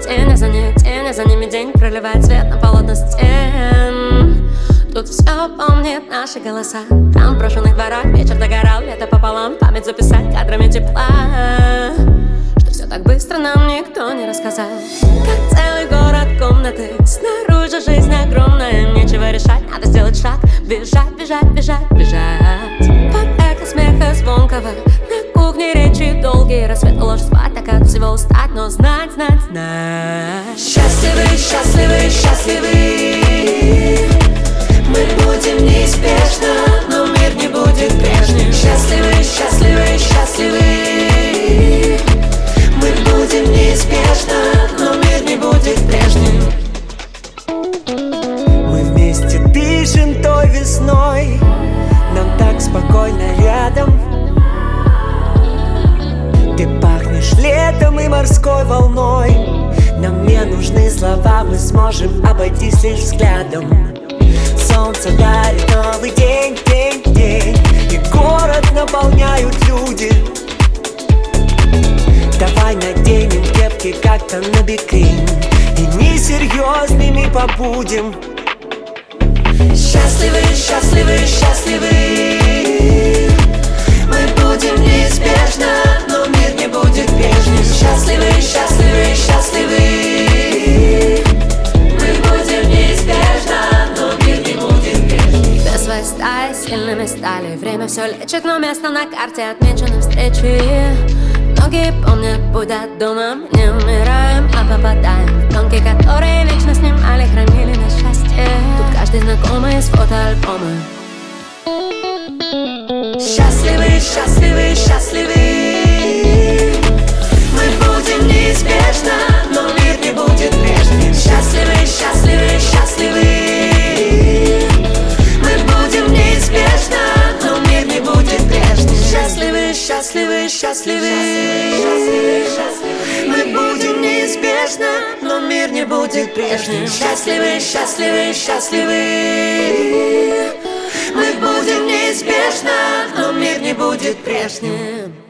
тень, а за ними день проливает свет на полотна стен. Тут все помнит наши голоса. Там в брошенных дворах вечер догорал, лето пополам. Память записать кадрами тепла, что все так быстро нам никто не рассказал. Как целый город комнаты, снаружи жизнь огромная. Нечего решать, надо сделать шаг. Бежать, бежать, бежать, бежать. Под эхо смеха звонкого, на кухне речи долгие. Рассвет ложь спать, так от всего устать. Но знать, знать, знать. Счастливы, счастливы, счастливы. Мы будем неспешно, но мир не будет прежним. Счастливы, счастливы, счастливы. Мы будем неспешно, но мир не будет прежним. Мы вместе дышим той весной, нам так спокойно рядом. Ты пахнешь летом и морской волной. Нам не нужны слова, мы сможем обойтись лишь взглядом. Солнце дарит новый день, день, день, и город наполняют люди. Давай наденем кепки как-то на бикрень и несерьезными побудем. Счастливы, счастливы, счастливы. Мы будем неизбежно, но мир не будет прежним. Счастливы, счастливы, счастливы. Мы будем неизбежно, но мир не будет прежним. Без своей стаи сильными стали. Время все лечит, но место на карте отмечены встречи. Многие помнят путь до дома. Мы не умираем, а попадаем в пленки, которые вечно снимали, хранили на счастье. Тут каждый знакомый с фотоальбома. Счастливы, счастливы, счастливы. Мы будем неизбежно, но мир не будет прежним. Счастливы, счастливы, счастливы. Мы будем неизбежно, но мир не будет прежним. Счастливы, счастливы, счастливы. Мы будем неизбежно, но мир не будет прежним. Счастливы, счастливы, счастливы. Мы будем неизбежно, но мир не будет прежним.